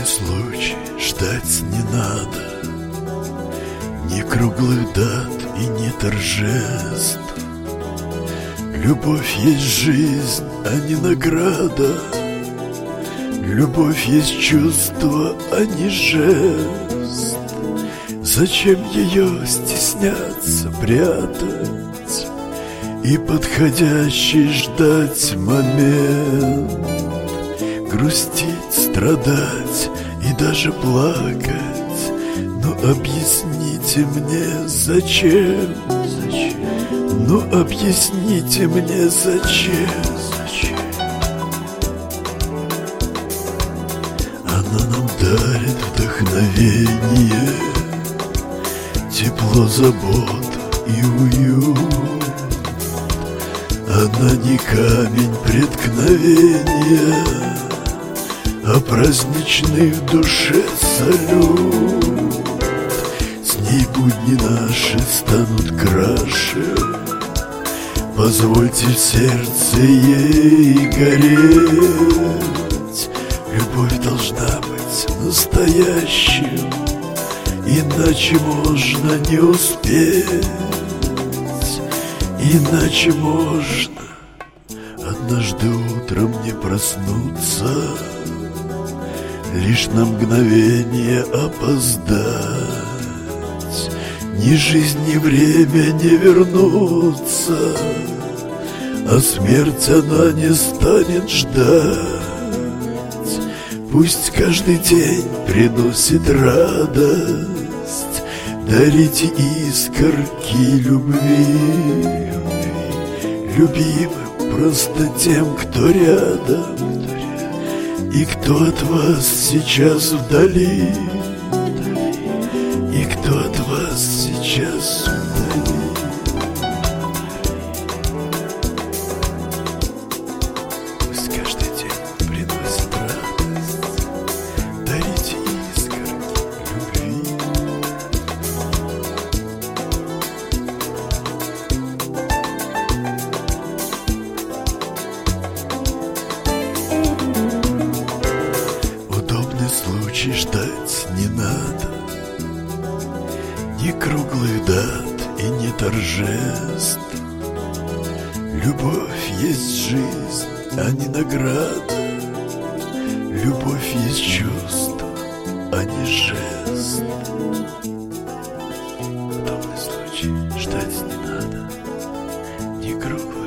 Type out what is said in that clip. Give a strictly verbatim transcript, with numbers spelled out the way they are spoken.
Удобный случай ждать не надо, ни круглых дат и ни торжеств. Любовь есть жизнь, а не награда. Любовь есть чувство, а не жест. Зачем ее стесняться, прятать и подходящий ждать момент? Грустить, страдать и даже плакать. Но объясните мне, зачем? Зачем? Ну объясните мне, зачем? Зачем? Она нам дарит вдохновение, тепло, заботу и уют. Она не камень преткновения, а праздничный в душе салют. С ней будни наши станут краше. Позвольте в сердце ей гореть. Любовь должна быть настоящим, иначе можно не успеть. Иначе можно однажды утром не проснуться, лишь на мгновение опоздать. Ни жизнь, ни время не вернутся, а смерть она не станет ждать. Пусть каждый день приносит радость, дарите искорки любви. Любимым просто тем, кто рядом, и кто от вас сейчас вдали, и кто от вас сейчас вдали. Пусть каждый день приносит радость, дарите искорки любви. Удобный случай ждать не надо, ни круглых дат и ни торжеств. Любовь есть жизнь, а не награда. Любовь есть чувство, а не жест. Удобный случай ждать не надо, ни круглых